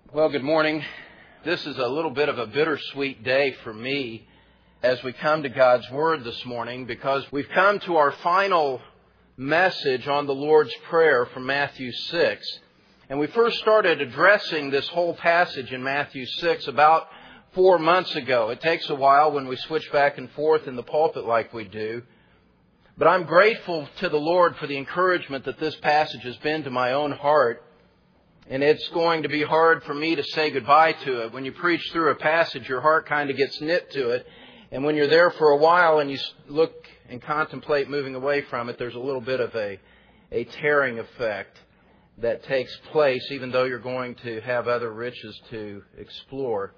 Well, good morning. This is a little bit of a bittersweet day for me as we come to God's Word this morning, because we've come to our final message on the Lord's Prayer from Matthew 6. And we first started addressing this whole passage in Matthew 6 about 4 months ago. It takes a while when we switch back and forth in the pulpit like we do. But I'm grateful to the Lord for the encouragement that this passage has been to my own heart. And it's going to be hard for me to say goodbye to it. When you preach through a passage, your heart kind of gets knit to it. And when you're there for a while and you look and contemplate moving away from it, there's a little bit of a tearing effect that takes place, even though you're going to have other riches to explore.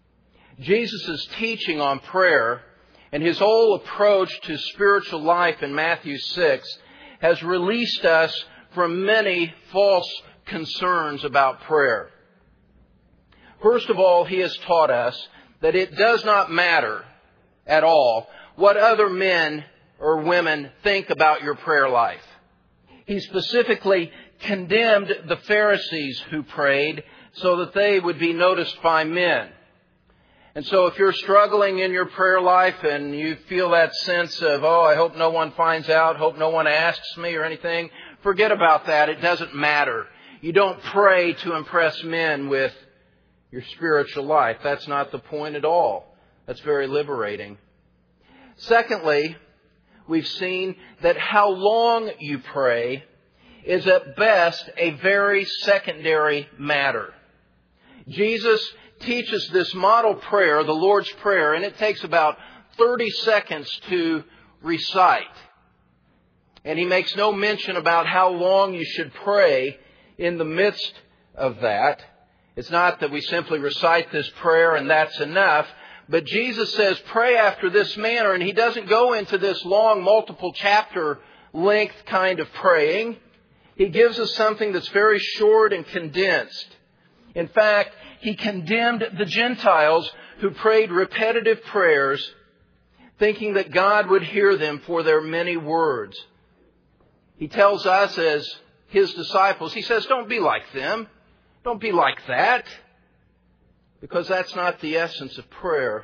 Jesus' teaching on prayer and His whole approach to spiritual life in Matthew 6 has released us from many false concerns about prayer. First of all, He has taught us that it does not matter at all what other men or women think about your prayer life. He specifically condemned the Pharisees who prayed so that they would be noticed by men. And so if you're struggling in your prayer life and you feel that sense of, I hope no one finds out, hope no one asks me or anything, forget about that. It doesn't matter. You don't pray to impress men with your spiritual life. That's not the point at all. That's very liberating. Secondly, we've seen that how long you pray is at best a very secondary matter. Jesus teaches this model prayer, the Lord's Prayer, and it takes about 30 seconds to recite. And He makes no mention about how long you should pray in the midst of that. It's not that we simply recite this prayer and that's enough. But Jesus says, pray after this manner. And He doesn't go into this long, multiple chapter length kind of praying. He gives us something that's very short and condensed. In fact, He condemned the Gentiles who prayed repetitive prayers, thinking that God would hear them for their many words. He tells us as His disciples, He says, don't be like them. Don't be like that. Because that's not the essence of prayer.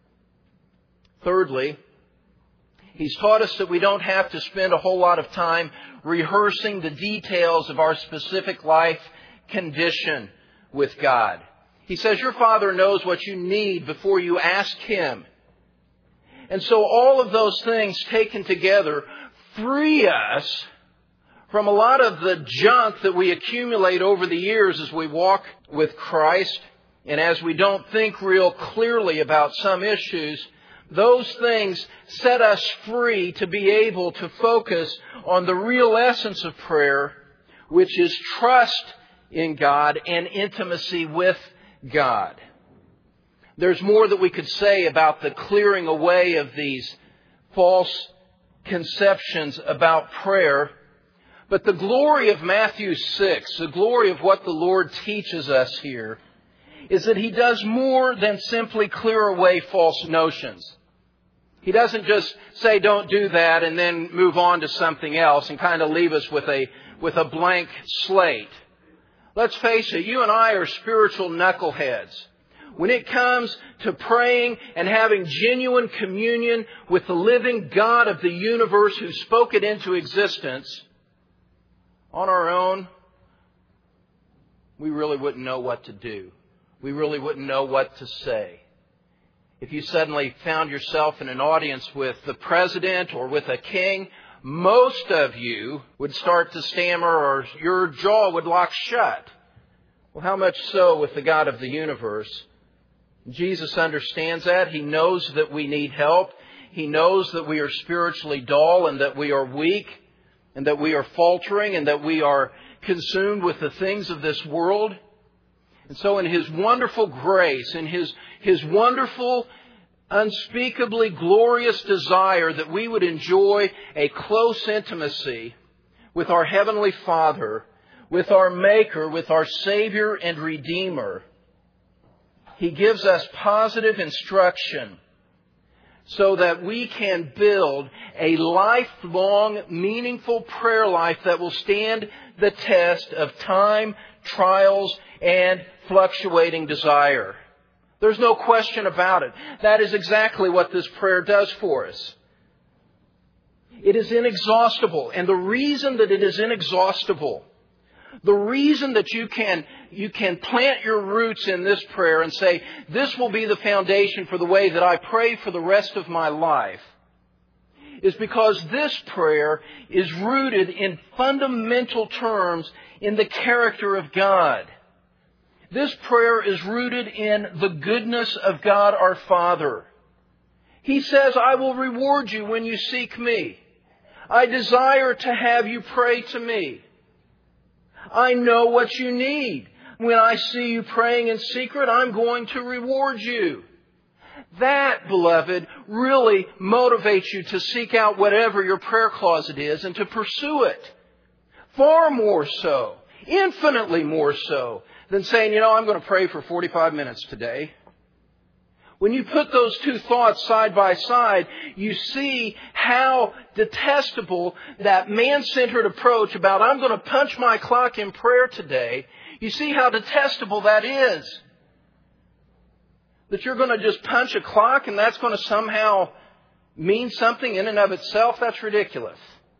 Thirdly, He's taught us that we don't have to spend a whole lot of time rehearsing the details of our specific life condition with God. He says, your Father knows what you need before you ask Him. And so all of those things taken together free us from a lot of the junk that we accumulate over the years as we walk with Christ, and as we don't think real clearly about some issues. Those things set us free to be able to focus on the real essence of prayer, which is trust in God and intimacy with God. There's more that we could say about the clearing away of these false conceptions about prayer. But the glory of Matthew 6, the glory of what the Lord teaches us here, is that He does more than simply clear away false notions. He doesn't just say, don't do that, and then move on to something else and kind of leave us with a blank slate. Let's face it, you and I are spiritual knuckleheads. When it comes to praying and having genuine communion with the living God of the universe who spoke it into existence, on our own, we really wouldn't know what to do. We really wouldn't know what to say. If you suddenly found yourself in an audience with the president or with a king, most of you would start to stammer or your jaw would lock shut. Well, how much so with the God of the universe? Jesus understands that. He knows that we need help. He knows that we are spiritually dull and that we are weak, and that we are faltering, and that we are consumed with the things of this world. And so in His wonderful grace, in His wonderful, unspeakably glorious desire that we would enjoy a close intimacy with our Heavenly Father, with our Maker, with our Savior and Redeemer, He gives us positive instruction so that we can build a lifelong, meaningful prayer life that will stand the test of time, trials, and fluctuating desire. There's no question about it. That is exactly what this prayer does for us. It is inexhaustible. And the reason that it is inexhaustible, the reason that you can plant your roots in this prayer and say, this will be the foundation for the way that I pray for the rest of my life, is because this prayer is rooted in fundamental terms in the character of God. This prayer is rooted in the goodness of God our Father. He says, I will reward you when you seek me. I desire to have you pray to me. I know what you need. When I see you praying in secret, I'm going to reward you. That, beloved, really motivates you to seek out whatever your prayer closet is and to pursue it. Far more so, infinitely more so, than saying, I'm going to pray for 45 minutes today. When you put those two thoughts side by side, you see how detestable that man-centered approach about, I'm going to punch my clock in prayer today, you see how detestable that is. That you're going to just punch a clock and that's going to somehow mean something in and of itself, that's ridiculous.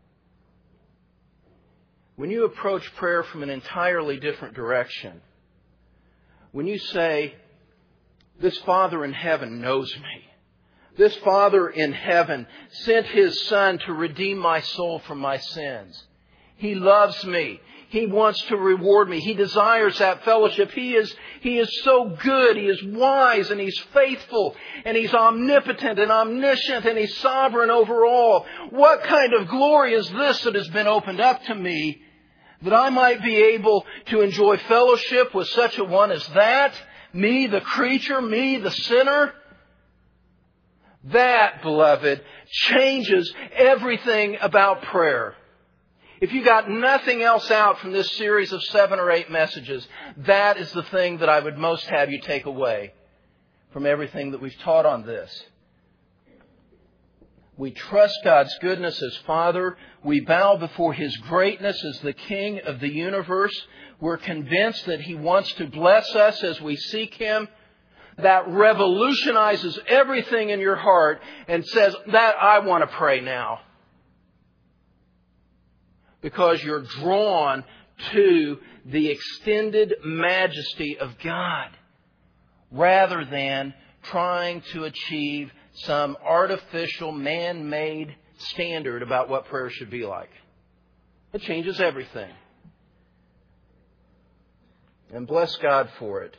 When you approach prayer from an entirely different direction, when you say, this Father in heaven knows me. This Father in heaven sent His Son to redeem my soul from my sins. He loves me. He wants to reward me. He desires that fellowship. He is so good. He is wise and He's faithful and He's omnipotent and omniscient and He's sovereign over all. What kind of glory is this that has been opened up to me that I might be able to enjoy fellowship with such a one as that? Me, the creature, me, the sinner. That, beloved, changes everything about prayer. If you got nothing else out from this series of 7 or 8 messages, that is the thing that I would most have you take away from everything that we've taught on this. We trust God's goodness as Father. We bow before His greatness as the King of the universe. We're convinced that He wants to bless us as we seek Him. That revolutionizes everything in your heart and says, that I want to pray now. Because you're drawn to the extended majesty of God rather than trying to achieve some artificial, man-made standard about what prayer should be like. It changes everything. And bless God for it.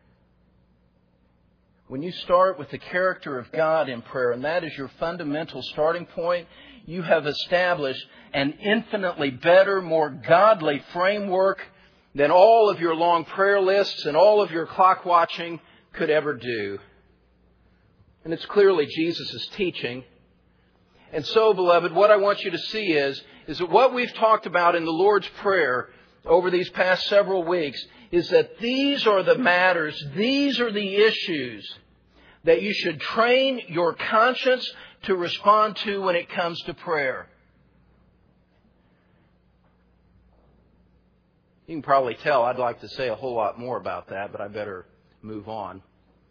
When you start with the character of God in prayer, and that is your fundamental starting point, you have established an infinitely better, more godly framework than all of your long prayer lists and all of your clock watching could ever do. And it's clearly Jesus' teaching. And so, beloved, what I want you to see is that what we've talked about in the Lord's Prayer over these past several weeks is that these are the matters, these are the issues that you should train your conscience to respond to when it comes to prayer. You can probably tell I'd like to say a whole lot more about that, but I better move on.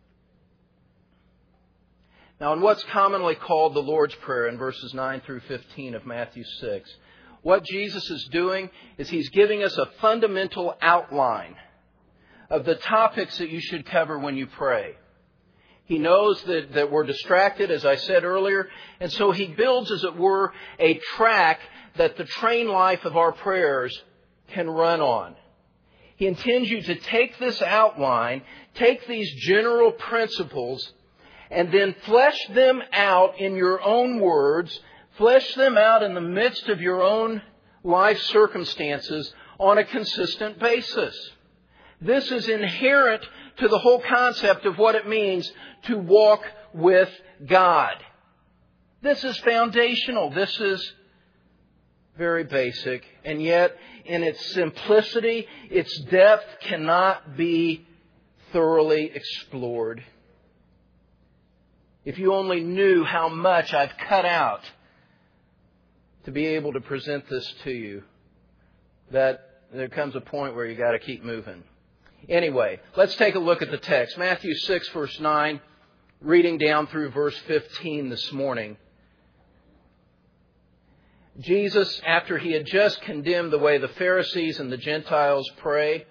Now, in what's commonly called the Lord's Prayer in verses 9 through 15 of Matthew 6, what Jesus is doing is He's giving us a fundamental outline of the topics that you should cover when you pray. He knows that we're distracted, as I said earlier, and so He builds, as it were, a track that the train life of our prayers can run on. He intends you to take this outline, take these general principles, and then flesh them out in your own words, flesh them out in the midst of your own life circumstances on a consistent basis. This is inherent to the whole concept of what it means to walk with God. This is foundational. This is very basic. And yet, in its simplicity, its depth cannot be thoroughly explored. If you only knew how much I've cut out to be able to present this to you, that there comes a point where you got to keep moving. Anyway, let's take a look at the text. Matthew 6, verse 9, reading down through verse 15 this morning. Jesus, after He had just condemned the way the Pharisees and the Gentiles pray,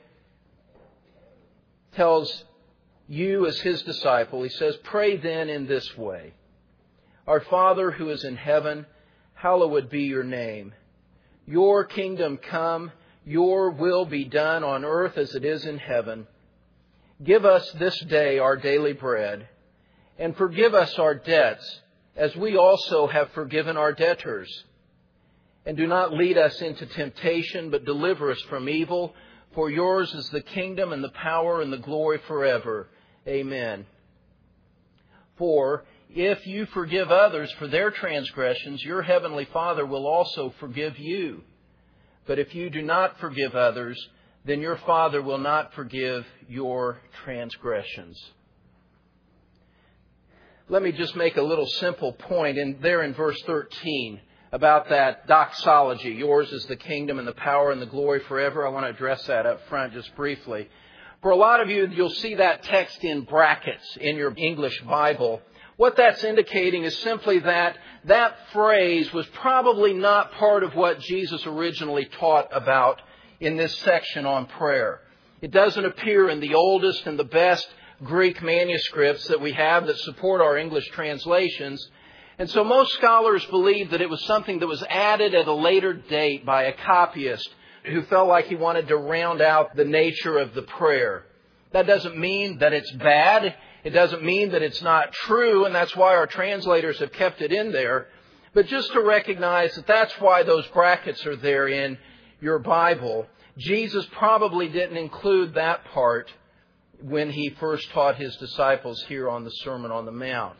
tells you as His disciple, He says, "Pray then in this way. Our Father who is in heaven, hallowed be your name. Your kingdom come, your will be done on earth as it is in heaven. Give us this day our daily bread, and forgive us our debts, as we also have forgiven our debtors. And do not lead us into temptation, but deliver us from evil. For yours is the kingdom and the power and the glory forever. Amen. For if you forgive others for their transgressions, your heavenly Father will also forgive you. But if you do not forgive others, then your Father will not forgive your transgressions." Let me just make a little simple point in verse 13 about that doxology. Yours is the kingdom and the power and the glory forever. I want to address that up front just briefly. For a lot of you, you'll see that text in brackets in your English Bible. What that's indicating is simply that phrase was probably not part of what Jesus originally taught about in this section on prayer. It doesn't appear in the oldest and the best Greek manuscripts that we have that support our English translations. And so most scholars believe that it was something that was added at a later date by a copyist who felt like he wanted to round out the nature of the prayer. That doesn't mean that it's bad. It doesn't mean that it's not true, and that's why our translators have kept it in there. But just to recognize that that's why those brackets are there in your Bible. Jesus probably didn't include that part when He first taught His disciples here on the Sermon on the Mount.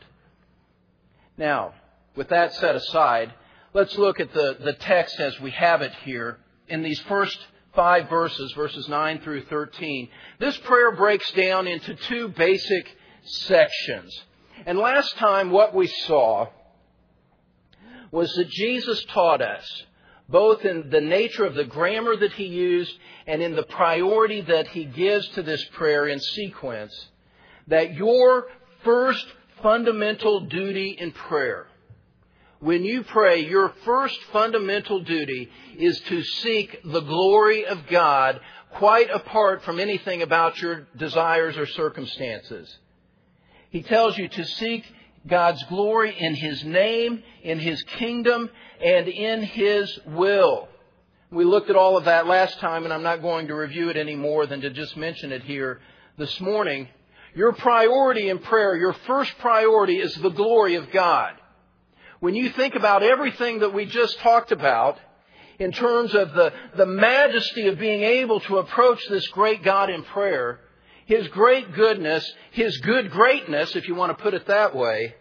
Now, with that set aside, let's look at the text as we have it here in these first 5 verses, verses 9 through 13. This prayer breaks down into 2 basic sections. And last time what we saw was that Jesus taught us, both in the nature of the grammar that He used and in the priority that He gives to this prayer in sequence, that your first fundamental duty in prayer, when you pray, your first fundamental duty is to seek the glory of God quite apart from anything about your desires or circumstances. He tells you to seek God's glory in His name, in His kingdom, and in His will. We looked at all of that last time, and I'm not going to review it any more than to just mention it here this morning. Your priority in prayer, your first priority is the glory of God. When you think about everything that we just talked about in terms of the majesty of being able to approach this great God in prayer, His great goodness, His good greatness, if you want to put it that way,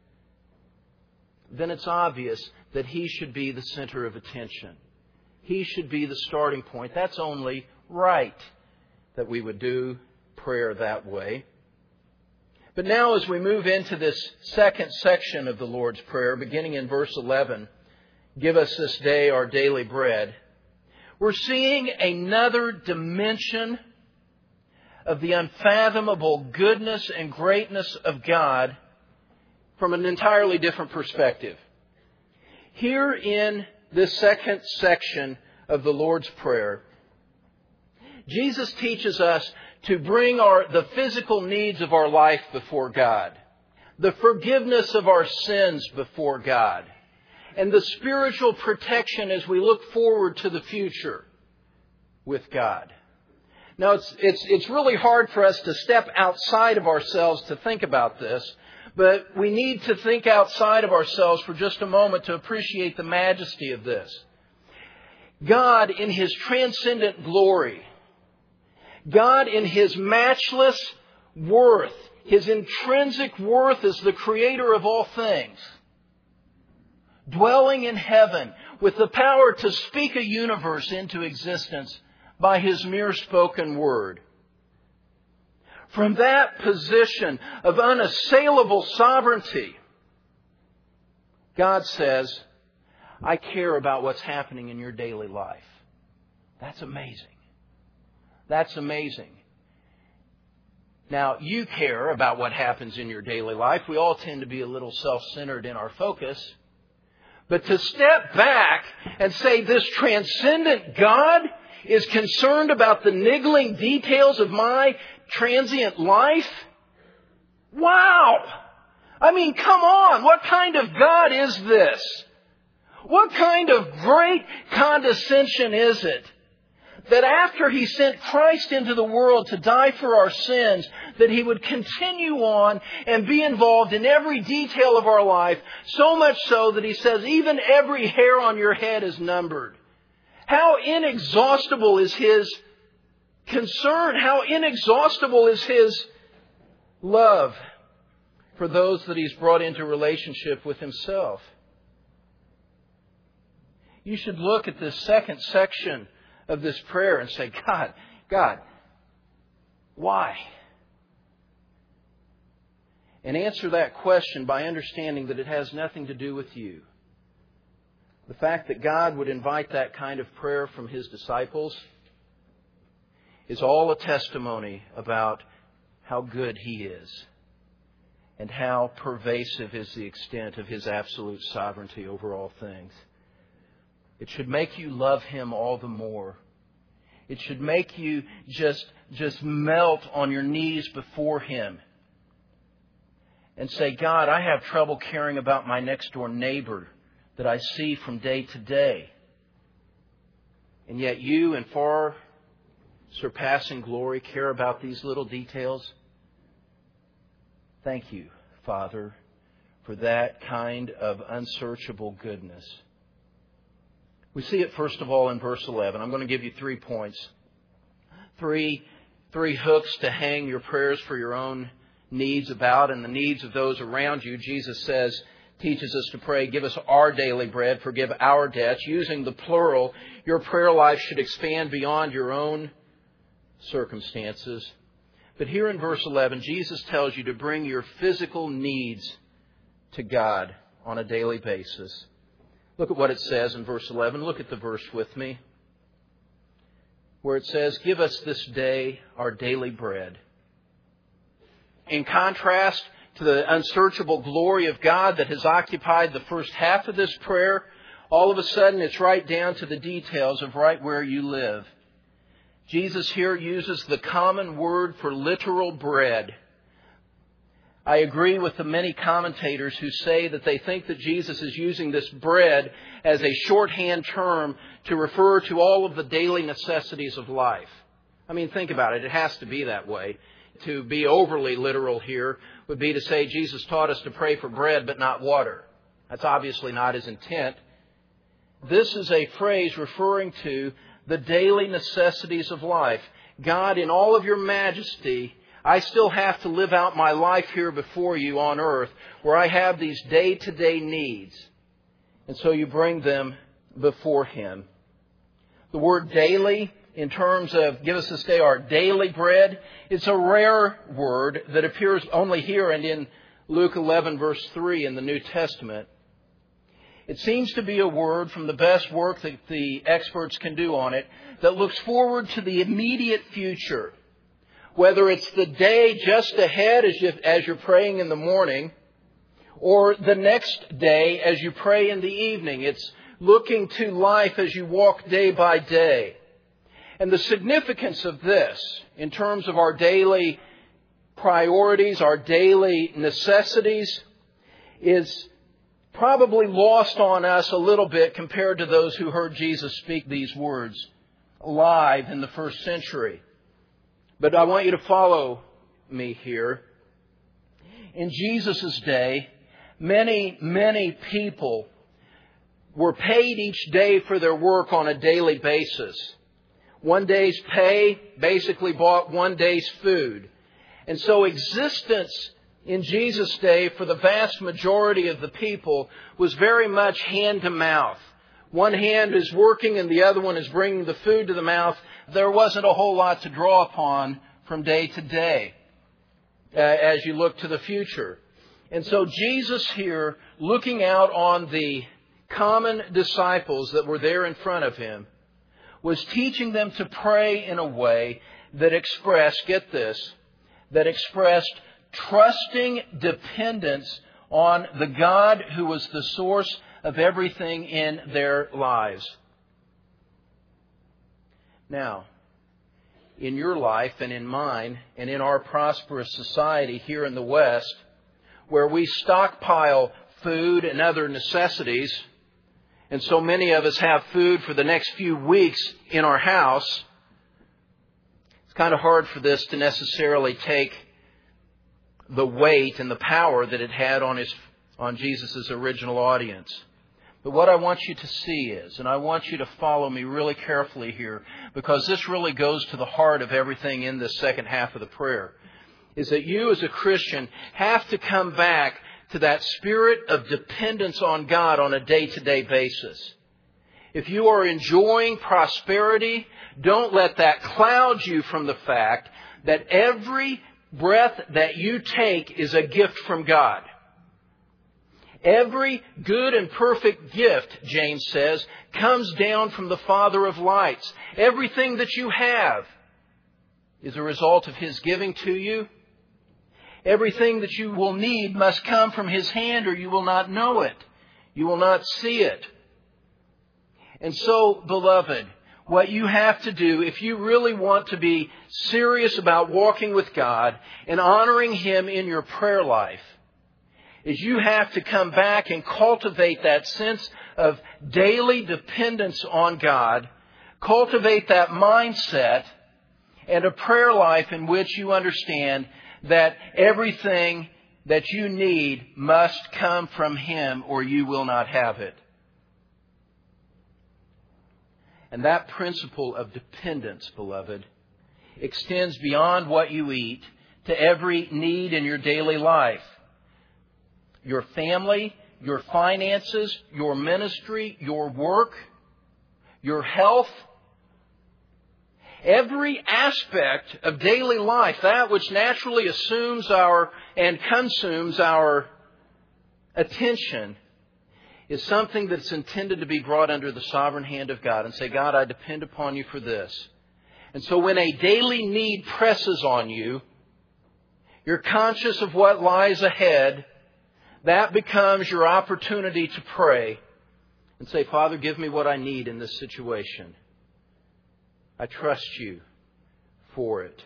then it's obvious that He should be the center of attention. He should be the starting point. That's only right that we would do prayer that way. But now as we move into this second section of the Lord's Prayer, beginning in verse 11, "Give us this day our daily bread," we're seeing another dimension of the unfathomable goodness and greatness of God from an entirely different perspective. Here in this second section of the Lord's Prayer, Jesus teaches us to bring the physical needs of our life before God, the forgiveness of our sins before God, and the spiritual protection as we look forward to the future with God. Now, it's really hard for us to step outside of ourselves to think about this, but we need to think outside of ourselves for just a moment to appreciate the majesty of this. God in His transcendent glory, God in His matchless worth, His intrinsic worth as the Creator of all things, dwelling in heaven with the power to speak a universe into existence by His mere spoken word. From that position of unassailable sovereignty, God says, "I care about what's happening in your daily life." That's amazing. That's amazing. Now, you care about what happens in your daily life. We all tend to be a little self-centered in our focus. But to step back and say this transcendent God is concerned about the niggling details of my transient life? Wow! I mean, come on! What kind of God is this? What kind of great condescension is it that after He sent Christ into the world to die for our sins, that He would continue on and be involved in every detail of our life, so much so that He says even every hair on your head is numbered. How inexhaustible is His concern? How inexhaustible is His love for those that He's brought into relationship with Himself? You should look at this second section of this prayer and say, God, why? And answer that question by understanding that it has nothing to do with you. The fact that God would invite that kind of prayer from His disciples is all a testimony about how good He is and how pervasive is the extent of His absolute sovereignty over all things. It should make you love Him all the more. It should make you just melt on your knees before Him and say, God, I have trouble caring about my next door neighbor that I see from day to day. And yet You, in far surpassing glory, care about these little details. Thank You, Father, for that kind of unsearchable goodness. We see it first of all in verse 11. I'm going to give you 3 points. Three hooks to hang your prayers for your own needs about and the needs of those around you. Jesus teaches us to pray, give us our daily bread, forgive our debts. Using the plural, your prayer life should expand beyond your own circumstances. But here in verse 11, Jesus tells you to bring your physical needs to God on a daily basis. Look at what it says in verse 11. Look at the verse with me, where it says, give us this day our daily bread. In contrast to the unsearchable glory of God that has occupied the first half of this prayer, all of a sudden it's right down to the details of right where you live. Jesus here uses the common word for literal bread. I agree with the many commentators who say that they think that Jesus is using this bread as a shorthand term to refer to all of the daily necessities of life. I mean, think about it. It has to be that way. To be overly literal here would be to say Jesus taught us to pray for bread but not water. That's obviously not His intent. This is a phrase referring to the daily necessities of life. God, in all of Your majesty, I still have to live out my life here before You on earth where I have these day-to-day needs. And so You bring them before Him. The word daily, in terms of give us this day our daily bread, it's a rare word that appears only here and in Luke 11 verse 3 in the New Testament. It seems to be a word from the best work that the experts can do on it that looks forward to the immediate future. Whether it's the day just ahead as you're praying in the morning, or the next day as you pray in the evening. It's looking to life as you walk day by day. And the significance of this, in terms of our daily priorities, our daily necessities, is probably lost on us a little bit compared to those who heard Jesus speak these words live in the first century. But I want you to follow me here. In Jesus' day, many people were paid each day for their work on a daily basis. One day's pay basically bought one day's food. And so existence in Jesus' day for the vast majority of the people was very much hand to mouth. One hand is working and the other one is bringing the food to the mouth. There wasn't a whole lot to draw upon from day to day as you look to the future. And so Jesus here, looking out on the common disciples that were there in front of Him, was teaching them to pray in a way that expressed, get this, that expressed trusting dependence on the God who was the source of everything in their lives. Now, in your life and in mine and in our prosperous society here in the West, where we stockpile food and other necessities, and so many of us have food for the next few weeks in our house, it's kind of hard for this to necessarily take the weight and the power that it had on Jesus' original audience. But what I want you to see is, and I want you to follow me really carefully here, because this really goes to the heart of everything in this second half of the prayer, is that you as a Christian have to come back to that spirit of dependence on God on a day-to-day basis. If you are enjoying prosperity, don't let that cloud you from the fact that every breath that you take is a gift from God. Every good and perfect gift, James says, comes down from the Father of lights. Everything that you have is a result of His giving to you. Everything that you will need must come from His hand, or you will not know it. You will not see it. And so, beloved, what you have to do, if you really want to be serious about walking with God and honoring Him in your prayer life, is you have to come back and cultivate that sense of daily dependence on God, cultivate that mindset, and a prayer life in which you understand that everything that you need must come from Him, or you will not have it. And that principle of dependence, beloved, extends beyond what you eat to every need in your daily life. Your family, your finances, your ministry, your work, your health. Every aspect of daily life, that which naturally assumes and consumes our attention, is something that's intended to be brought under the sovereign hand of God and say, God, I depend upon you for this. And so when a daily need presses on you, you're conscious of what lies ahead. That becomes your opportunity to pray and say, Father, give me what I need in this situation. I trust you for it.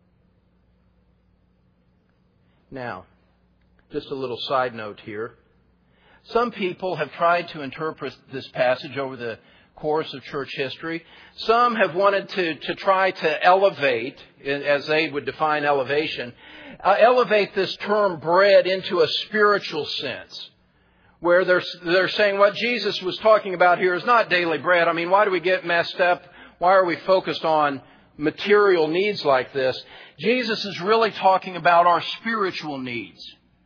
Now, just a little side note here. Some people have tried to interpret this passage over the course of church history. Some have wanted to try to elevate, as they would define elevation, elevate this term bread into a spiritual sense, where they're saying what Jesus was talking about here is not daily bread. I mean, why do we get messed up? Why are we focused on material needs like this? Jesus is really talking about our spiritual needs.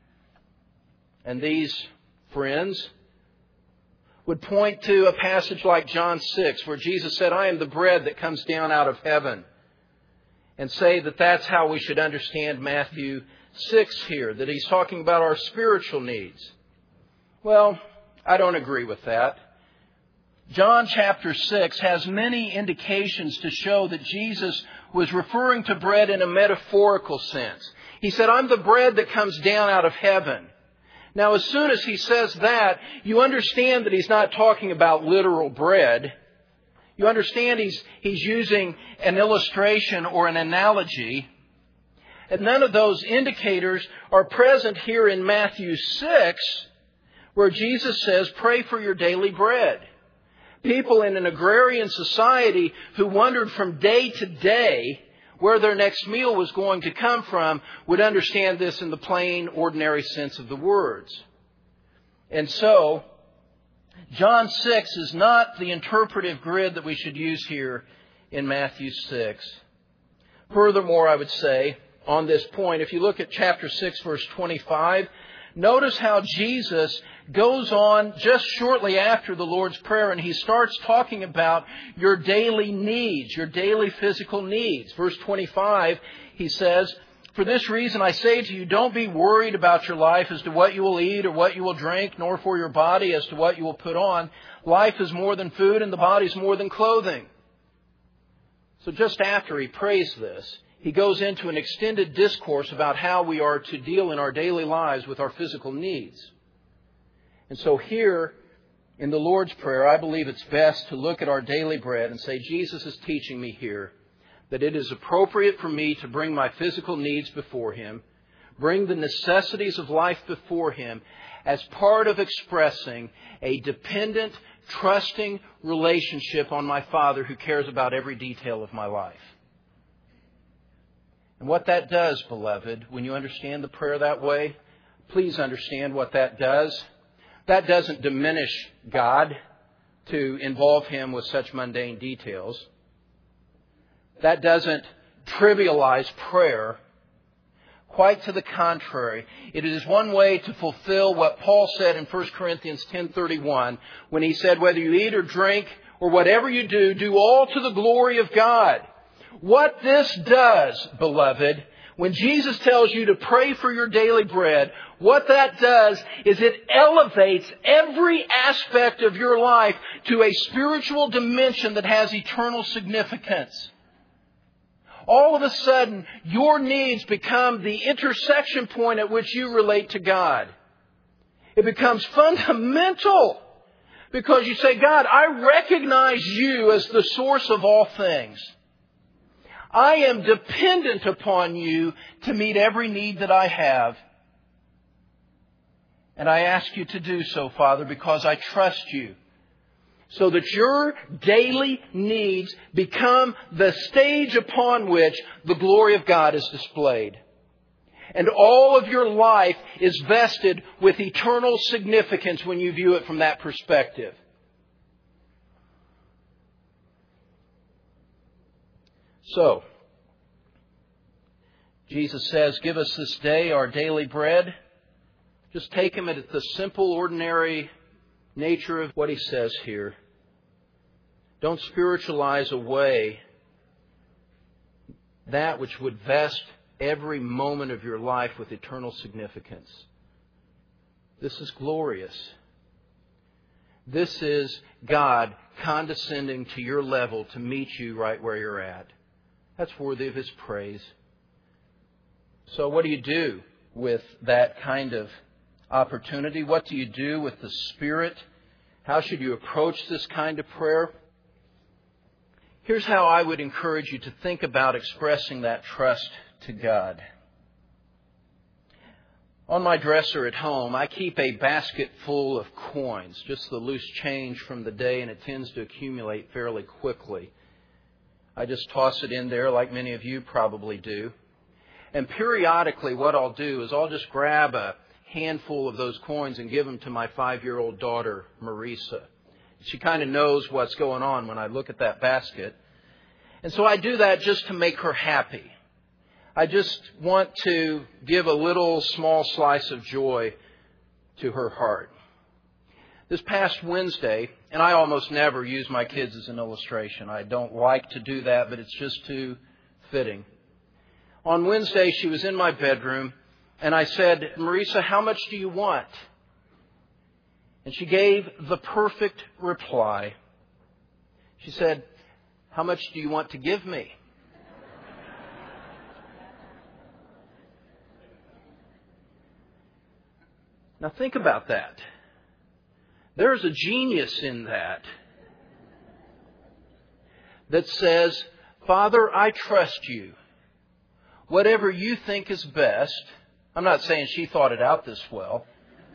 And these friends would point to a passage like John 6, where Jesus said, I am the bread that comes down out of heaven. And say that that's how we should understand Matthew 6 here, that He's talking about our spiritual needs. Well, I don't agree with that. John chapter 6 has many indications to show that Jesus was referring to bread in a metaphorical sense. He said, I'm the bread that comes down out of heaven. Now, as soon as He says that, you understand that He's not talking about literal bread. You understand He's using an illustration or an analogy. And none of those indicators are present here in Matthew 6, where Jesus says, pray for your daily bread. People in an agrarian society who wondered from day to day where their next meal was going to come from would understand this in the plain, ordinary sense of the words. And so, John 6 is not the interpretive grid that we should use here in Matthew 6. Furthermore, I would say on this point, if you look at chapter 6, verse 25, notice how Jesus goes on just shortly after the Lord's Prayer, and He starts talking about your daily needs, your daily physical needs. Verse 25, He says, for this reason I say to you, don't be worried about your life as to what you will eat or what you will drink, nor for your body as to what you will put on. Life is more than food, and the body is more than clothing. So just after He prays this, he goes into an extended discourse about how we are to deal in our daily lives with our physical needs. And so here in the Lord's Prayer, I believe it's best to look at our daily bread and say, Jesus is teaching me here that it is appropriate for me to bring my physical needs before Him, bring the necessities of life before Him as part of expressing a dependent, trusting relationship on my Father who cares about every detail of my life. And what that does, beloved, when you understand the prayer that way, please understand what that does. That doesn't diminish God to involve Him with such mundane details. That doesn't trivialize prayer. Quite to the contrary. It is one way to fulfill what Paul said in 1 Corinthians 10:31 when he said, whether you eat or drink or whatever you do, do all to the glory of God. What this does, beloved, when Jesus tells you to pray for your daily bread, what that does is it elevates every aspect of your life to a spiritual dimension that has eternal significance. All of a sudden, your needs become the intersection point at which you relate to God. It becomes fundamental because you say, God, I recognize You as the source of all things. I am dependent upon You to meet every need that I have. And I ask You to do so, Father, because I trust You. So that your daily needs become the stage upon which the glory of God is displayed. And all of your life is vested with eternal significance when you view it from that perspective. So, Jesus says, give us this day our daily bread. Just take Him at the simple, ordinary nature of what He says here. Don't spiritualize away that which would vest every moment of your life with eternal significance. This is glorious. This is God condescending to your level to meet you right where you're at. That's worthy of His praise. So what do you do with that kind of opportunity? What do you do with the Spirit? How should you approach this kind of prayer? Here's how I would encourage you to think about expressing that trust to God. On my dresser at home, I keep a basket full of coins, just the loose change from the day, and it tends to accumulate fairly quickly. I just toss it in there like many of you probably do. And periodically what I'll do is I'll just grab a handful of those coins and give them to my 5-year-old daughter, Marisa. She kind of knows what's going on when I look at that basket. And so I do that just to make her happy. I just want to give a little small slice of joy to her heart. This past Wednesday, and I almost never use my kids as an illustration. I don't like to do that, but it's just too fitting. On Wednesday, she was in my bedroom, and I said, Marisa, how much do you want? And she gave the perfect reply. She said, how much do you want to give me? Now think about that. There's a genius in that says, Father, I trust You. Whatever You think is best. I'm not saying she thought it out this well.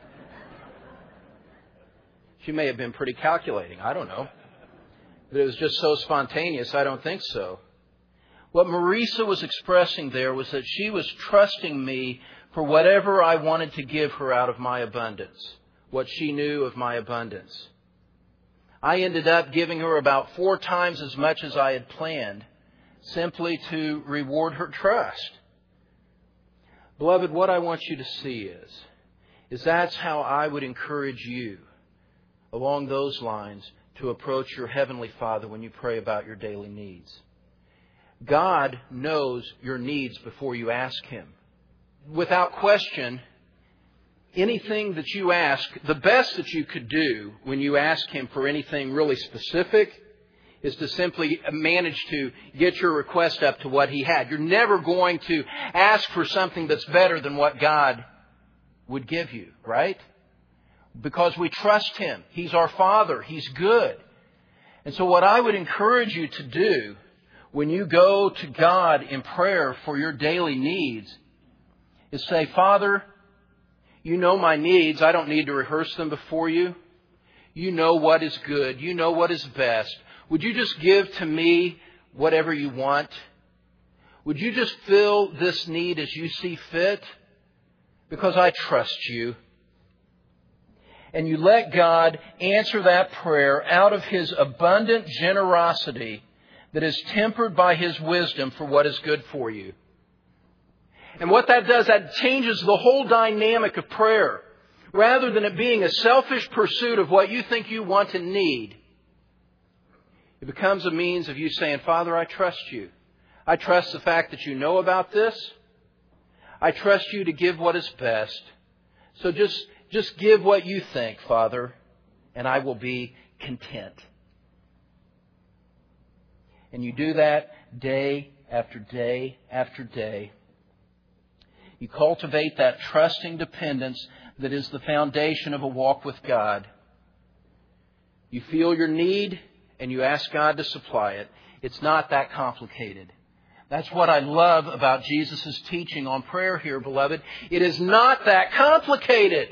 She may have been pretty calculating. I don't know. But it was just so spontaneous, I don't think so. What Marisa was expressing there was that she was trusting me for whatever I wanted to give her out of my abundance, what she knew of my abundance. I ended up giving her about 4 times as much as I had planned, simply to reward her trust. Beloved, what I want you to see is that's how I would encourage you along those lines to approach your Heavenly Father when you pray about your daily needs. God knows your needs before you ask Him. Without question, anything that you ask, the best that you could do when you ask Him for anything really specific is to simply manage to get your request up to what He had. You're never going to ask for something that's better than what God would give you, right? Because we trust Him. He's our Father. He's good. And so what I would encourage you to do when you go to God in prayer for your daily needs is say, Father, You know my needs. I don't need to rehearse them before You. You know what is good. You know what is best. Would You just give to me whatever You want? Would You just fill this need as You see fit? Because I trust You. And you let God answer that prayer out of His abundant generosity that is tempered by His wisdom for what is good for you. And what that does, that changes the whole dynamic of prayer. Rather than it being a selfish pursuit of what you think you want and need, it becomes a means of you saying, Father, I trust You. I trust the fact that You know about this. I trust You to give what is best. So just give what You think, Father, and I will be content. And you do that day after day after day. You cultivate that trusting dependence that is the foundation of a walk with God. You feel your need and you ask God to supply it. It's not that complicated. That's what I love about Jesus' teaching on prayer here, beloved. It is not that complicated.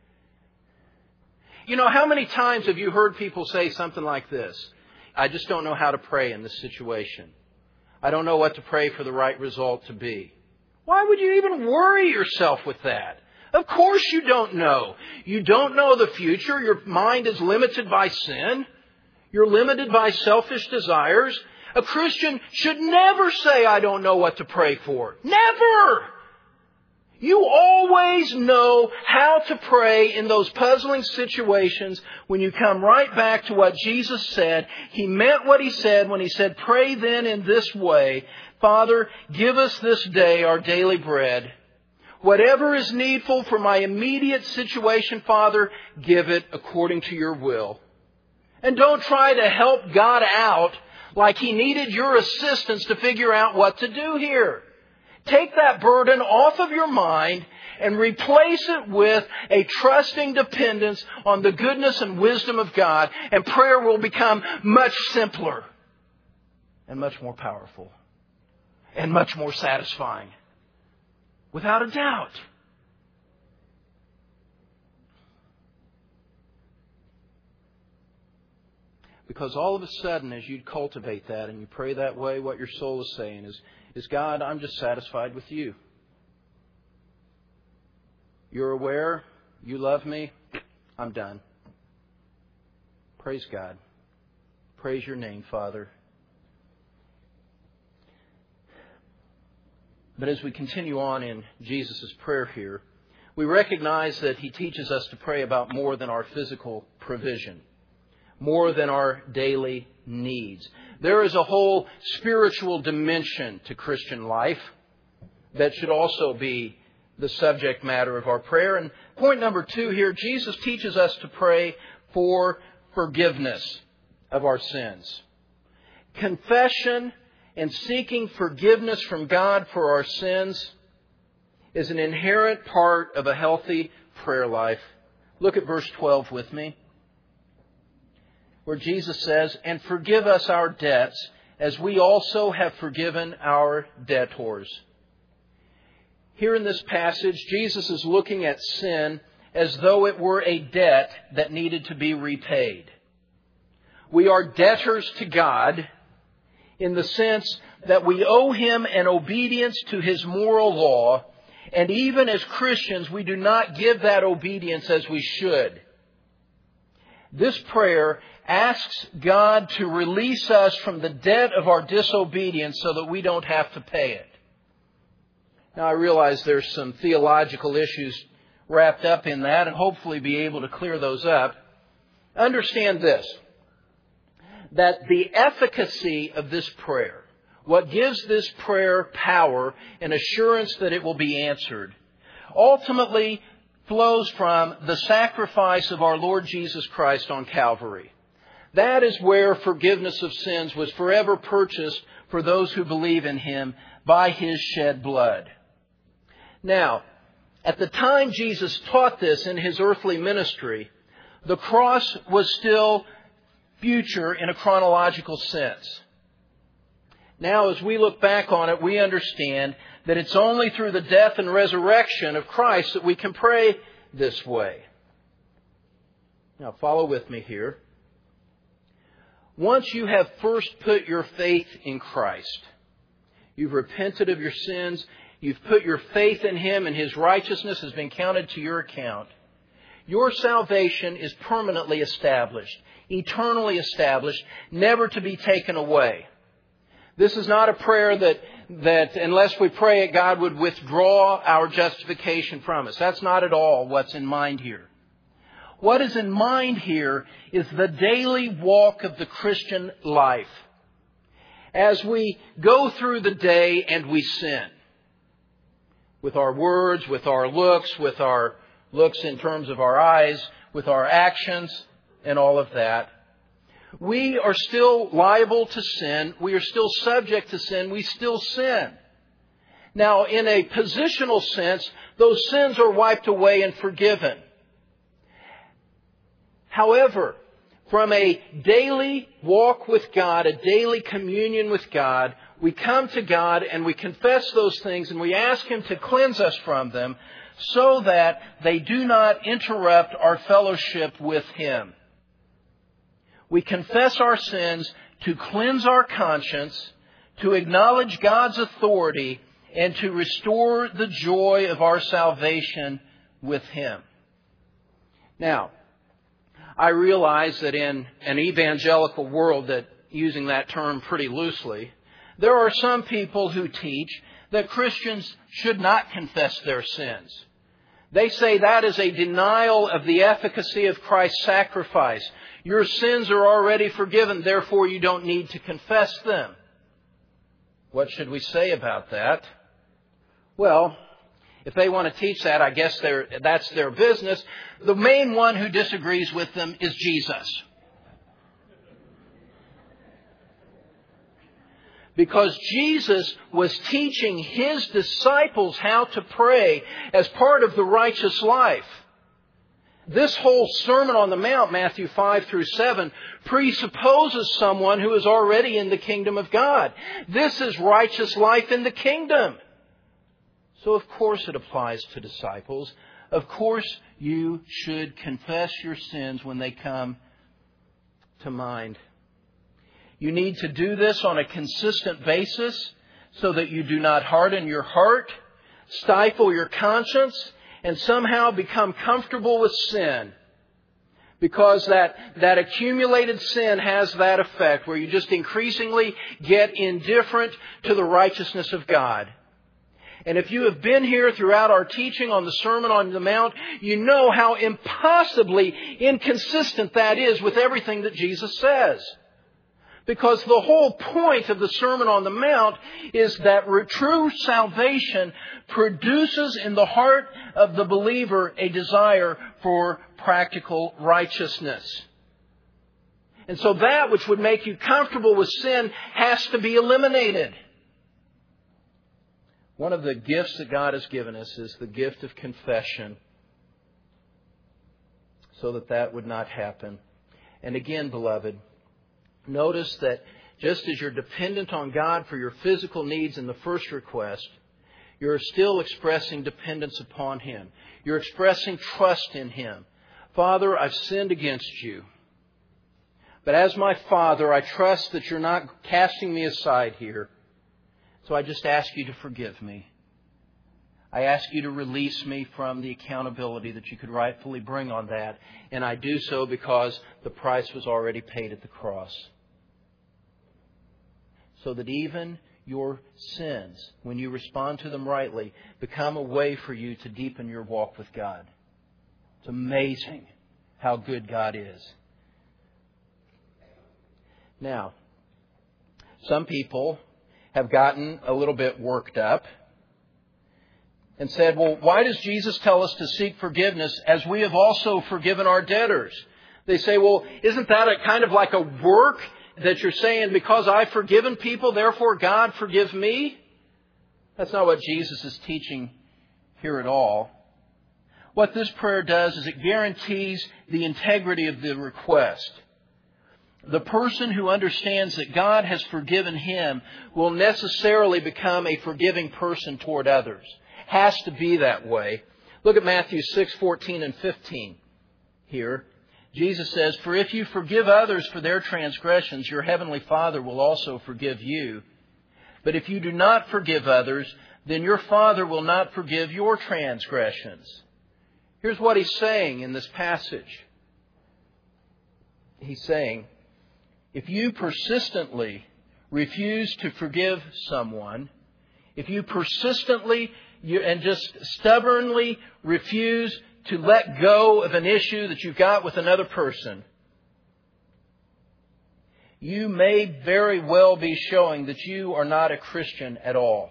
You know, how many times have you heard people say something like this? I just don't know how to pray in this situation. I don't know what to pray for the right result to be. Why would you even worry yourself with that? Of course you don't know. You don't know the future. Your mind is limited by sin. You're limited by selfish desires. A Christian should never say, I don't know what to pray for. Never! You always know how to pray in those puzzling situations when you come right back to what Jesus said. He meant what He said when He said, pray then in this way. Father, give us this day our daily bread. Whatever is needful for my immediate situation, Father, give it according to Your will. And don't try to help God out like He needed your assistance to figure out what to do here. Take that burden off of your mind and replace it with a trusting dependence on the goodness and wisdom of God, and prayer will become much simpler and much more powerful and much more satisfying. Without a doubt. Because all of a sudden, as you cultivate that and you pray that way, what your soul is saying is God, I'm just satisfied with You. You're aware. You love me. I'm done. Praise God. Praise Your name, Father. But as we continue on in Jesus' prayer here, we recognize that He teaches us to pray about more than our physical provision, more than our daily needs. There is a whole spiritual dimension to Christian life that should also be the subject matter of our prayer. And point number 2 here, Jesus teaches us to pray for forgiveness of our sins. Confession and seeking forgiveness from God for our sins is an inherent part of a healthy prayer life. Look at verse 12 with me, where Jesus says, and forgive us our debts as we also have forgiven our debtors. Here in this passage, Jesus is looking at sin as though it were a debt that needed to be repaid. We are debtors to God in the sense that we owe Him an obedience to His moral law, and even as Christians, we do not give that obedience as we should. This prayer asks God to release us from the debt of our disobedience so that we don't have to pay it. Now, I realize there's some theological issues wrapped up in that, and hopefully be able to clear those up. Understand this, that the efficacy of this prayer, what gives this prayer power and assurance that it will be answered, ultimately flows from the sacrifice of our Lord Jesus Christ on Calvary. That is where forgiveness of sins was forever purchased for those who believe in Him by His shed blood. Now, at the time Jesus taught this in His earthly ministry, the cross was still future in a chronological sense. Now, as we look back on it, we understand that it's only through the death and resurrection of Christ that we can pray this way. Now, follow with me here. Once you have first put your faith in Christ, you've repented of your sins, you've put your faith in Him, and His righteousness has been counted to your account, your salvation is permanently established, eternally established, never to be taken away. This is not a prayer that unless we pray it, God would withdraw our justification from us. That's not at all what's in mind here. What is in mind here is the daily walk of the Christian life. As we go through the day and we sin, with our words, with our looks in terms of our eyes, with our actions, and all of that, we are still liable to sin. We are still subject to sin. We still sin. Now, in a positional sense, those sins are wiped away and forgiven. However, from a daily walk with God, a daily communion with God, we come to God and we confess those things and we ask Him to cleanse us from them so that they do not interrupt our fellowship with Him. We confess our sins to cleanse our conscience, to acknowledge God's authority, and to restore the joy of our salvation with Him. Now, I realize that in an evangelical world, that using that term pretty loosely, there are some people who teach that Christians should not confess their sins. They say that is a denial of the efficacy of Christ's sacrifice. Your sins are already forgiven, therefore you don't need to confess them. What should we say about that? Well, if they want to teach that, I guess that's their business. The main one who disagrees with them is Jesus. Because Jesus was teaching His disciples how to pray as part of the righteous life. This whole Sermon on the Mount, Matthew 5 through 7, presupposes someone who is already in the kingdom of God. This is righteous life in the kingdom. So of course it applies to disciples. Of course you should confess your sins when they come to mind. You need to do this on a consistent basis so that you do not harden your heart, stifle your conscience, and somehow become comfortable with sin. Because that accumulated sin has that effect where you just increasingly get indifferent to the righteousness of God. And if you have been here throughout our teaching on the Sermon on the Mount, you know how impossibly inconsistent that is with everything that Jesus says. Because the whole point of the Sermon on the Mount is that true salvation produces in the heart of the believer a desire for practical righteousness. And so that which would make you comfortable with sin has to be eliminated. One of the gifts that God has given us is the gift of confession, so that would not happen. And again, beloved, notice that just as you're dependent on God for your physical needs in the first request, you're still expressing dependence upon Him. You're expressing trust in Him. Father, I've sinned against You. But as my Father, I trust that You're not casting me aside here. So I just ask You to forgive me. I ask You to release me from the accountability that You could rightfully bring on that. And I do so because the price was already paid at the cross. So that even your sins, when you respond to them rightly, become a way for you to deepen your walk with God. It's amazing how good God is. Now, some people have gotten a little bit worked up and said, well, why does Jesus tell us to seek forgiveness as we have also forgiven our debtors? They say, well, isn't that a kind of like a work that you're saying, because I've forgiven people, therefore God forgive me? That's not what Jesus is teaching here at all. What this prayer does is it guarantees the integrity of the request. The person who understands that God has forgiven him will necessarily become a forgiving person toward others. Has to be that way. Look at Matthew 6:14 and 15 here. Jesus says, "For if you forgive others for their transgressions, your heavenly Father will also forgive you. But if you do not forgive others, then your Father will not forgive your transgressions." Here's what he's saying in this passage. He's saying, if you persistently refuse to forgive someone, if you persistently and just stubbornly refuse to let go of an issue that you've got with another person, you may very well be showing that you are not a Christian at all.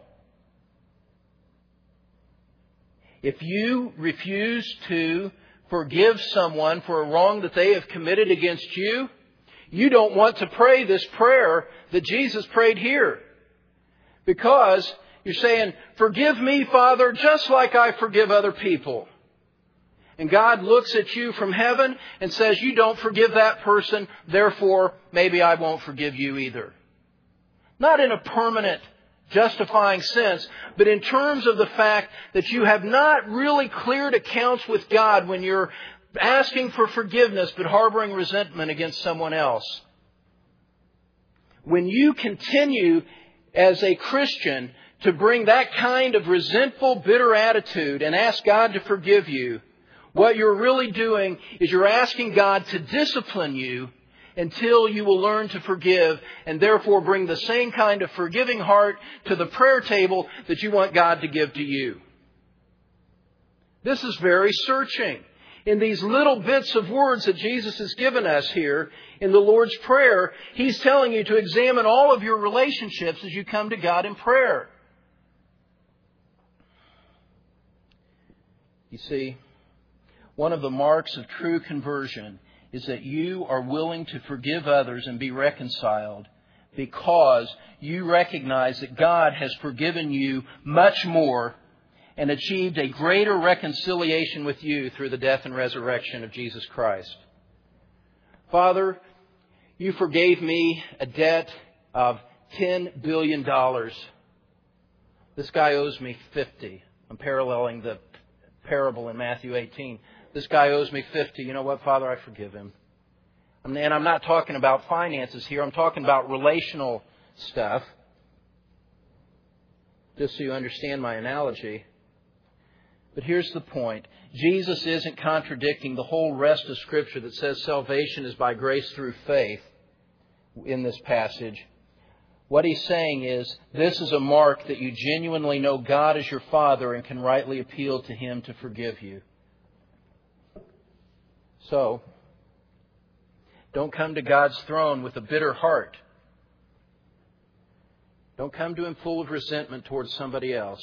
If you refuse to forgive someone for a wrong that they have committed against you, you don't want to pray this prayer that Jesus prayed here. Because you're saying, forgive me, Father, just like I forgive other people. And God looks at you from heaven and says, you don't forgive that person, therefore maybe I won't forgive you either. Not in a permanent, justifying sense, but in terms of the fact that you have not really cleared accounts with God when you're asking for forgiveness but harboring resentment against someone else. When you continue as a Christian to bring that kind of resentful, bitter attitude and ask God to forgive you, what you're really doing is you're asking God to discipline you until you will learn to forgive and therefore bring the same kind of forgiving heart to the prayer table that you want God to give to you. This is very searching. In these little bits of words that Jesus has given us here in the Lord's Prayer, He's telling you to examine all of your relationships as you come to God in prayer. You see, one of the marks of true conversion is that you are willing to forgive others and be reconciled because you recognize that God has forgiven you much more and achieved a greater reconciliation with you through the death and resurrection of Jesus Christ. Father, you forgave me a debt of $10 billion. This guy owes me 50. I'm paralleling the parable in Matthew 18. This guy owes me 50. You know what, Father? I forgive him. And I'm not talking about finances here. I'm talking about relational stuff. Just so you understand my analogy. But here's the point. Jesus isn't contradicting the whole rest of Scripture that says salvation is by grace through faith in this passage. What He's saying is, this is a mark that you genuinely know God as your Father and can rightly appeal to Him to forgive you. So, don't come to God's throne with a bitter heart. Don't come to Him full of resentment towards somebody else.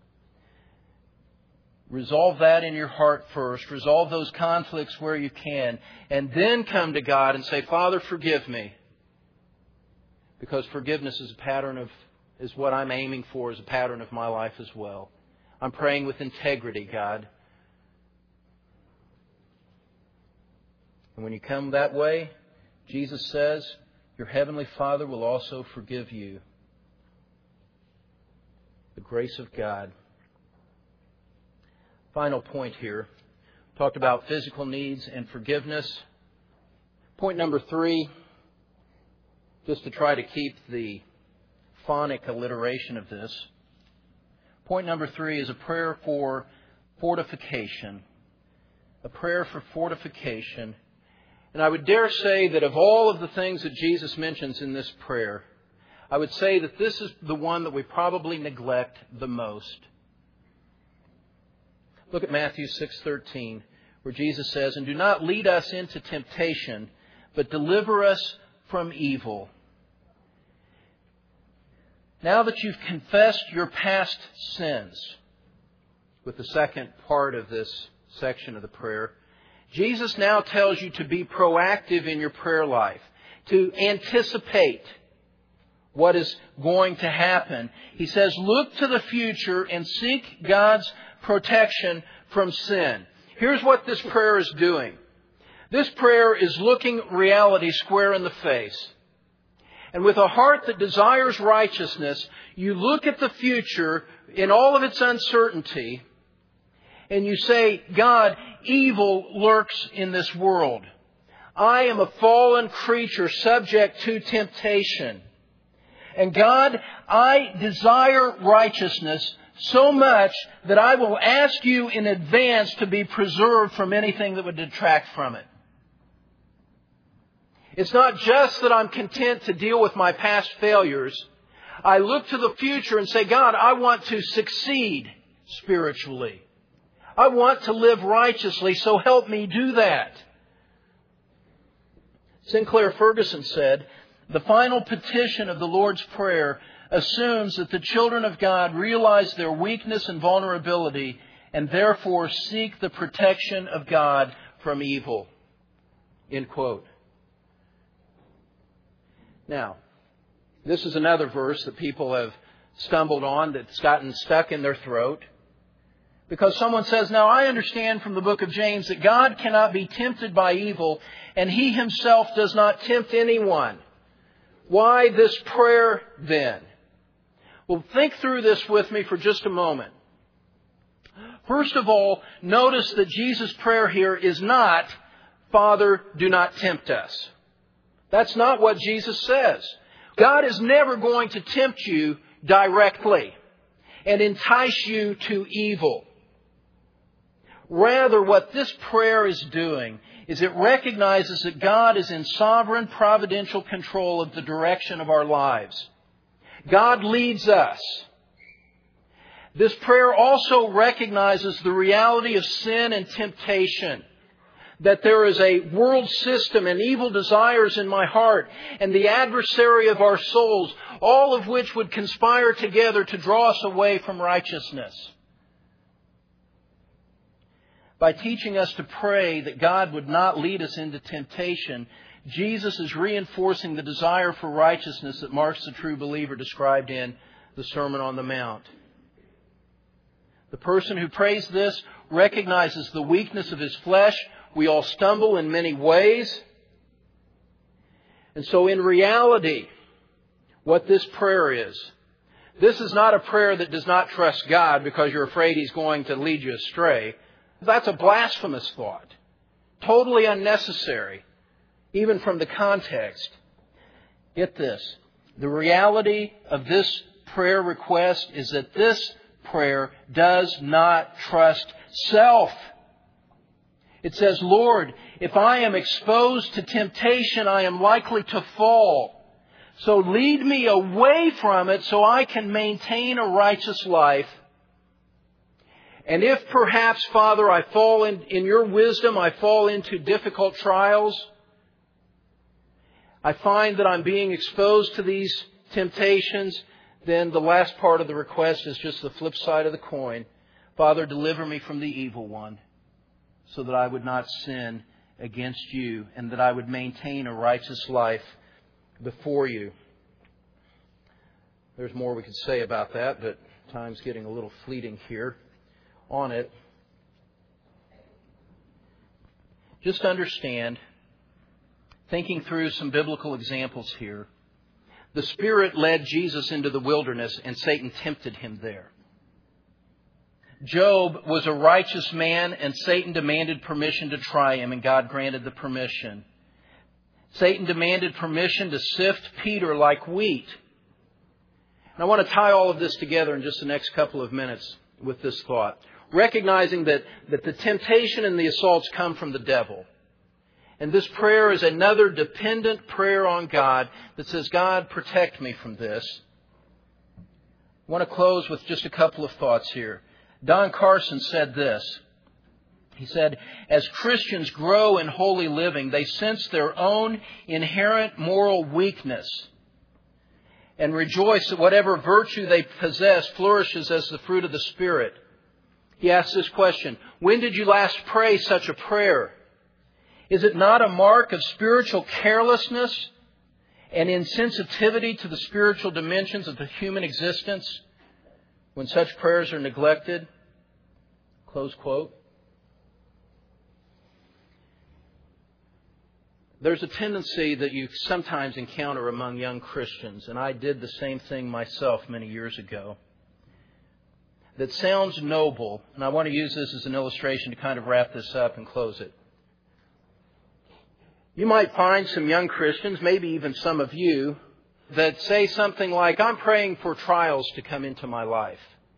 Resolve that in your heart first. Resolve those conflicts where you can. And then come to God and say, Father, forgive me. Because forgiveness is is what I'm aiming for, is a pattern of my life as well. I'm praying with integrity, God. And when you come that way, Jesus says, your Heavenly Father will also forgive you. The grace of God. Final point here. Talked about physical needs and forgiveness. Point number 3, just to try to keep the phonic alliteration of this. Point number 3 is a prayer for fortification. A prayer for fortification. And I would dare say that of all of the things that Jesus mentions in this prayer, I would say that this is the one that we probably neglect the most. Look at Matthew 6:13, where Jesus says, and do not lead us into temptation, but deliver us from evil. Now that you've confessed your past sins, with the second part of this section of the prayer, Jesus now tells you to be proactive in your prayer life, to anticipate what is going to happen. He says, look to the future and seek God's protection from sin. Here's what this prayer is doing. This prayer is looking reality square in the face. And with a heart that desires righteousness, you look at the future in all of its uncertainty, and you say, God, evil lurks in this world. I am a fallen creature subject to temptation. And God, I desire righteousness so much that I will ask you in advance to be preserved from anything that would detract from it. It's not just that I'm content to deal with my past failures. I look to the future and say, God, I want to succeed spiritually. I want to live righteously, so help me do that. Sinclair Ferguson said, the final petition of the Lord's Prayer assumes that the children of God realize their weakness and vulnerability and therefore seek the protection of God from evil. End quote. Now, this is another verse that people have stumbled on that's gotten stuck in their throat. Because someone says, now I understand from the book of James that God cannot be tempted by evil and He Himself does not tempt anyone. Why this prayer then? Well, think through this with me for just a moment. First of all, notice that Jesus' prayer here is not, Father, do not tempt us. That's not what Jesus says. God is never going to tempt you directly and entice you to evil. Rather, what this prayer is doing is it recognizes that God is in sovereign providential control of the direction of our lives. God leads us. This prayer also recognizes the reality of sin and temptation. That there is a world system and evil desires in my heart and the adversary of our souls, all of which would conspire together to draw us away from righteousness. By teaching us to pray that God would not lead us into temptation, Jesus is reinforcing the desire for righteousness that marks the true believer described in the Sermon on the Mount. The person who prays this recognizes the weakness of his flesh. We all stumble in many ways. And so in reality, what this prayer is, this is not a prayer that does not trust God because you're afraid He's going to lead you astray. That's a blasphemous thought. Totally unnecessary, even from the context. Get this. The reality of this prayer request is that this prayer does not trust self. It says, Lord, if I am exposed to temptation, I am likely to fall. So lead me away from it so I can maintain a righteous life. And if perhaps, Father, I fall in your wisdom, I fall into difficult trials, I find that I'm being exposed to these temptations, then the last part of the request is just the flip side of the coin. Father, deliver me from the evil one so that I would not sin against you and that I would maintain a righteous life before you. There's more we could say about that, but time's getting a little fleeting here on it. Just understand, thinking through some biblical examples here, the Spirit led Jesus into the wilderness and Satan tempted Him there. Job was a righteous man and Satan demanded permission to try him and God granted the permission. Satan demanded permission to sift Peter like wheat. And I want to tie all of this together in just the next couple of minutes with this thought. Recognizing that the temptation and the assaults come from the devil. And this prayer is another dependent prayer on God that says, God, protect me from this. I want to close with just a couple of thoughts here. Don Carson said this. He said, as Christians grow in holy living, they sense their own inherent moral weakness and rejoice that whatever virtue they possess flourishes as the fruit of the Spirit. He asked this question, when did you last pray such a prayer? Is it not a mark of spiritual carelessness and insensitivity to the spiritual dimensions of the human existence when such prayers are neglected? Close quote. There's a tendency that you sometimes encounter among young Christians, and I did the same thing myself many years ago, that sounds noble, and I want to use this as an illustration to kind of wrap this up and close it. You might find some young Christians, maybe even some of you, that say something like, I'm praying for trials to come into my life.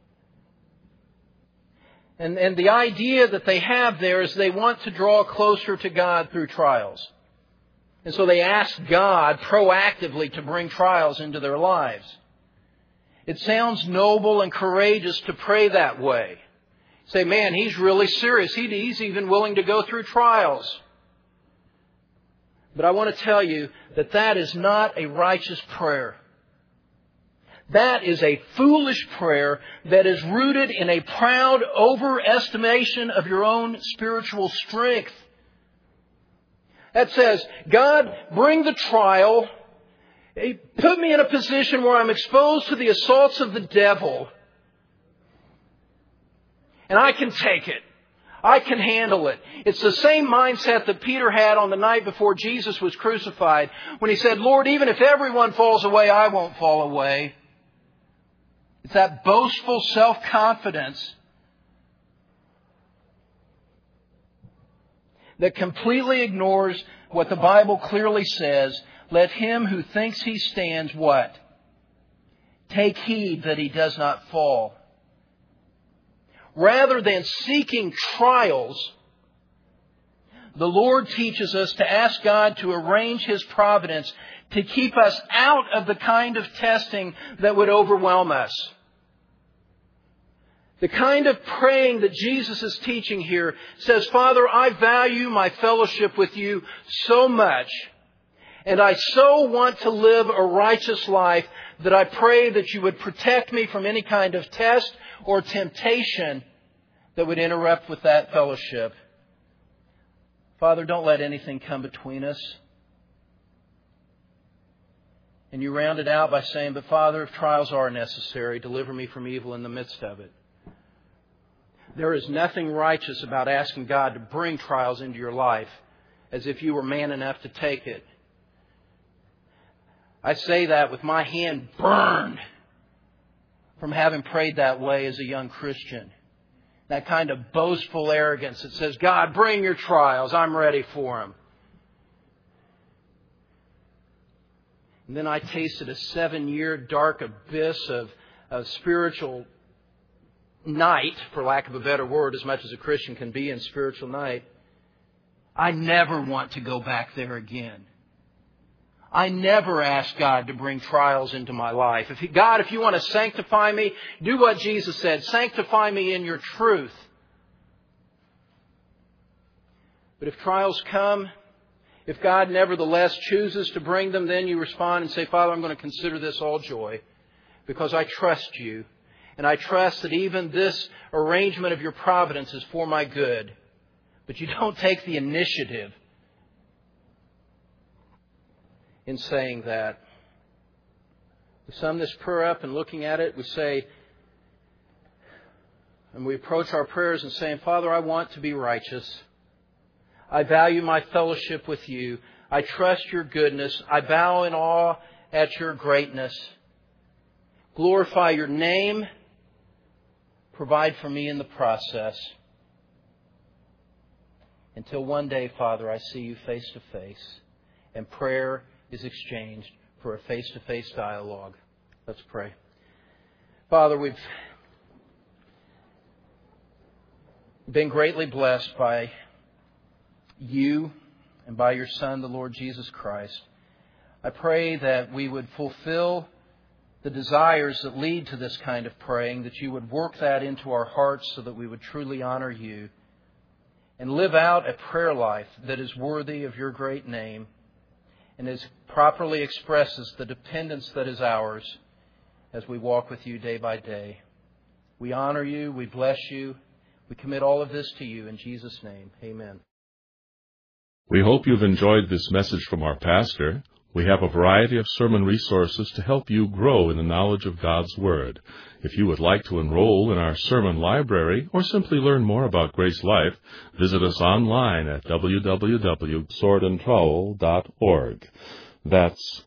And the idea that they have there is they want to draw closer to God through trials. And so they ask God proactively to bring trials into their lives. It sounds noble and courageous to pray that way. Say, man, he's really serious. He's even willing to go through trials. But I want to tell you that that is not a righteous prayer. That is a foolish prayer that is rooted in a proud overestimation of your own spiritual strength. That says, God, bring the trial. Put me in a position where I'm exposed to the assaults of the devil. And I can take it. I can handle it. It's the same mindset that Peter had on the night before Jesus was crucified when he said, Lord, even if everyone falls away, I won't fall away. It's that boastful self-confidence that completely ignores what the Bible clearly says. Let him who thinks he stands, what? Take heed that he does not fall. Rather than seeking trials, the Lord teaches us to ask God to arrange His providence to keep us out of the kind of testing that would overwhelm us. The kind of praying that Jesus is teaching here says, Father, I value my fellowship with you so much, and I so want to live a righteous life that I pray that you would protect me from any kind of test or temptation that would interrupt with that fellowship. Father, don't let anything come between us. And you round it out by saying, but Father, if trials are necessary, deliver me from evil in the midst of it. There is nothing righteous about asking God to bring trials into your life as if you were man enough to take it. I say that with my hand burned from having prayed that way as a young Christian. That kind of boastful arrogance that says, God, bring your trials. I'm ready for them. And then I tasted a 7-year dark abyss of spiritual night, for lack of a better word, as much as a Christian can be in spiritual night. I never want to go back there again. I never ask God to bring trials into my life. God, if you want to sanctify me, do what Jesus said. Sanctify me in your truth. But if trials come, if God nevertheless chooses to bring them, then you respond and say, Father, I'm going to consider this all joy because I trust you. And I trust that even this arrangement of your providence is for my good. But you don't take the initiative in saying that. We sum this prayer up and looking at it, we say, and we approach our prayers and saying, Father, I want to be righteous. I value my fellowship with you. I trust your goodness. I bow in awe at your greatness. Glorify your name. Provide for me in the process. Until one day, Father, I see you face to face and prayer is exchanged for a face-to-face dialogue. Let's pray. Father, we've been greatly blessed by you and by your Son, the Lord Jesus Christ. I pray that we would fulfill the desires that lead to this kind of praying, that you would work that into our hearts so that we would truly honor you and live out a prayer life that is worthy of your great name and as properly expresses the dependence that is ours as we walk with you day by day. We honor you. We bless you. We commit all of this to you in Jesus' name. Amen. We hope you've enjoyed this message from our pastor. We have a variety of sermon resources to help you grow in the knowledge of God's Word. If you would like to enroll in our sermon library or simply learn more about Grace Life, visit us online at www.swordandtrowel.org. That's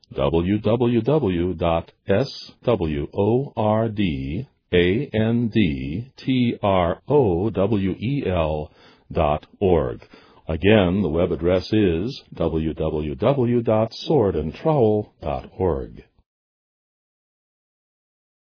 www.swordandtrowel.org. Again, the web address is www.swordandtrowel.org.